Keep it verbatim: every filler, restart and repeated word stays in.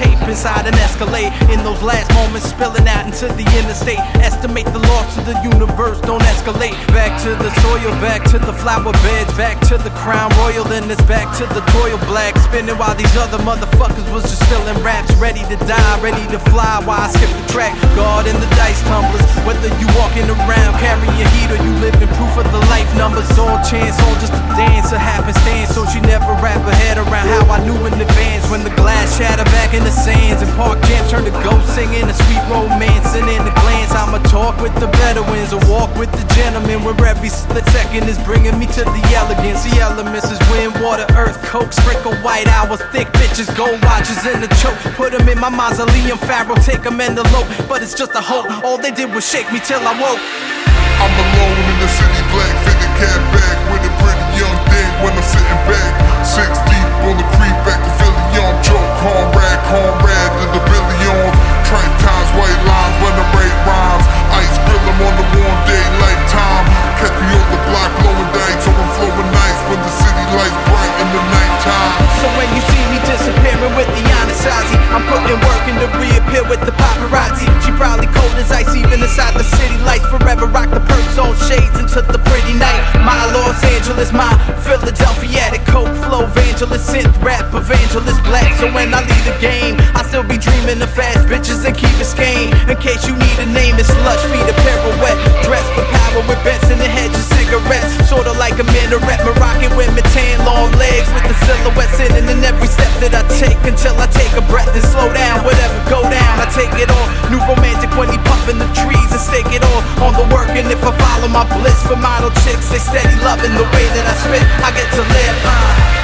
tape inside an Escalade. In those last moments, spilling out into the interstate. Estimate the loss to the universe, don't escalate. Back to the soil, back to the flower beds, back to the crown royal, then it's back to the toil black. Spinning while these other motherfuckers was just filling raps, ready to die, ready to fly while I skip the track. God in the dice tumblers, whether you walking around carrying heat or you living proof of the life numbers. All chance, all just a dance, a happenstance. So she never wrap her head around how I knew in advance. When the glass shattered back in the sands and park jams turned to ghost singing a sweet romance. And in the glance I'ma talk with the Bedouins or walk with the gentlemen, where every split second is bringing me to the elegance. The elements is wind, water, earth, coke, sprinkle white hours, thick bitches, gold watches in the choke. Put them in my mausoleum, Pharaoh, take them in the low. But it's just a hope, all they did was shake me till I woke. I'm alone in the city, black figure cat back with a pretty young thing when I'm sitting back. Six deep on the creek back to Philly, young Joe, comrade, comrade to the billions. Trite times, white lines when I write rhymes. Ice grill them on the warm day, lifetime. Catch me on the block blowing dice, overflowing nights when the city lights bright in the nighttime. So when you see me disappearing with the Anasazi, I'm putting work in to reappear with the paparazzi. She probably cold as ice even inside the city lights. Forever rock the perks, all shades into the pretty night. My Los Angeles, my Philadelphia, the coke flow evangelist, synth rap evangelist black. So when I leave the game, I still be dreaming of fast bitches and keep it skane. In case you need a name, it's lush, feet a pirouette. Dressed for power with bets in the hedge of cigarettes. Sorta like a minaret, Moroccan women, tan long legs with the silhouettes in in every step that I take. Until I take a breath and slow down, whatever go down, I take it on. New romantic when he puffin' the trees and stake it all on the work. And if I follow my bliss for model chicks, they steady loving the way that I spit, I get to live. uh.